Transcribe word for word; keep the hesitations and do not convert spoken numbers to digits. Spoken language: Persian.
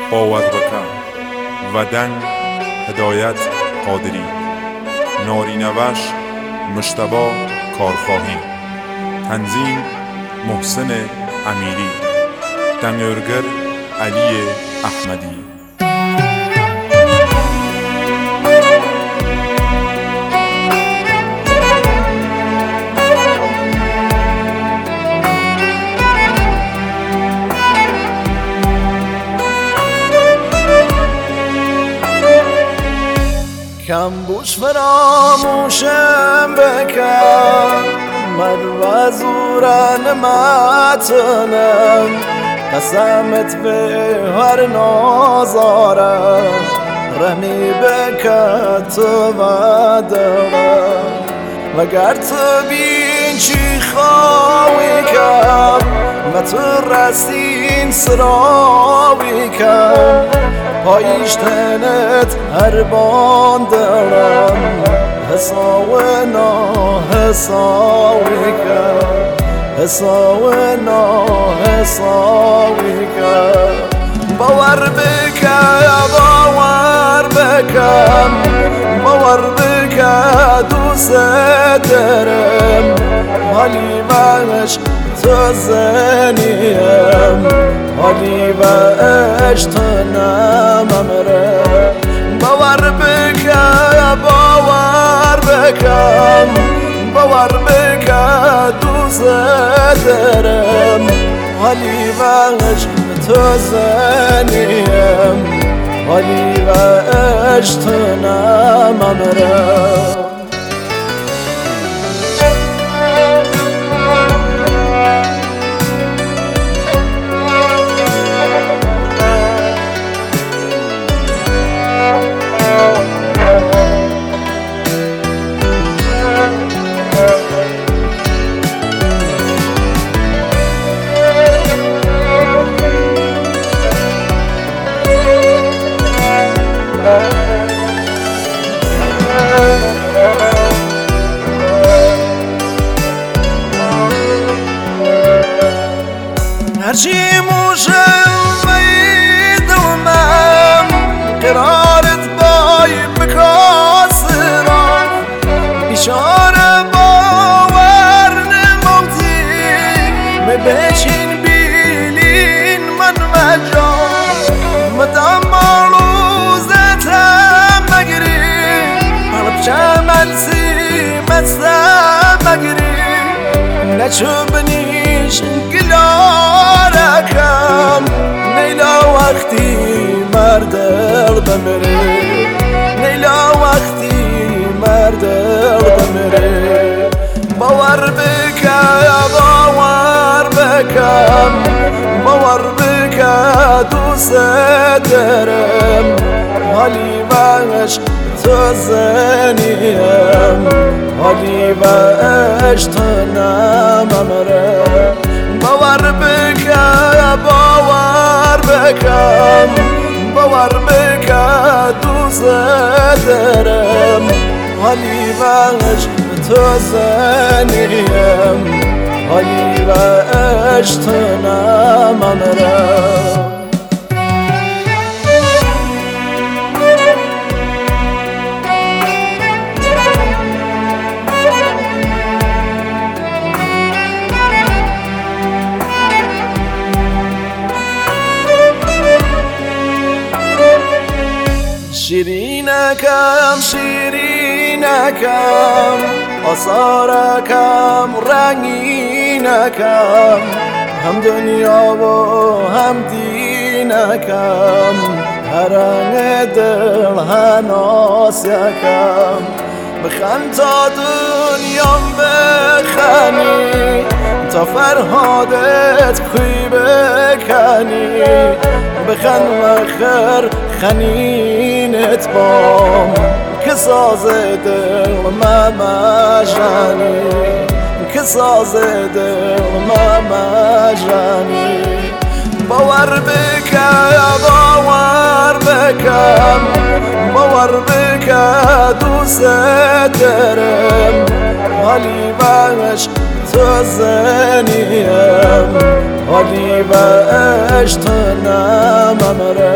باور بکن و دنگ هدایت قادری، نارینوش مجتبی کارخواهی، تنظیم محسن امیری، دنگرگر علی احمدی. کم بوش فراموشم بکن مر زورن متنم، قسمت به هر نازارم رحمی بکن تو و دارم، وگر تو بین چی خواهی کم و تو رستین سراوی کم، پاییش تنت هر باندرم حساو نا حساوی کم، حساو نا حساوی کم. باور بکن باور بکن باور بکن دوست دارم، حالی منش تو زنیم حالی و اشتنم امره. باور بکن باور بکن باور بکن دوست دارم، حالی و تو زنیم حالی و اشتنم امره. هرچی موشم ویدومم قرارت بای بکاسرم، بیشاره باور نموتی مبچین بیلین من مجان مدام روزتم مگری قلب شملسی مستم مگری نچوبنیش گلارکم نیلا وقتی مردل بمره، نیلا وقتی مردل بمره. باور بکن باور بکن باور بکن دوست دارم، حالی منش تو زنیم حالی و اشتنم امره. باور بکن باور بکن باور بکن دوست دارم، حالی منش تو زنیم حالی و اشتنم امره. شیرینکم شیرینکم آثارکم رنگینکم، هم دنیا و هم دینکم هر رنگ دل هناس یکم. بخند تا دنیام بخنی تا فرهادت کوی بکنی، بخند مخر خنینت بام که ساز دل ممجانی، که ساز دل ممجانی. باور بکن باور بکن باور بکن دوست دارم، حالی منش تو زنیم حالی و اشتنم امره.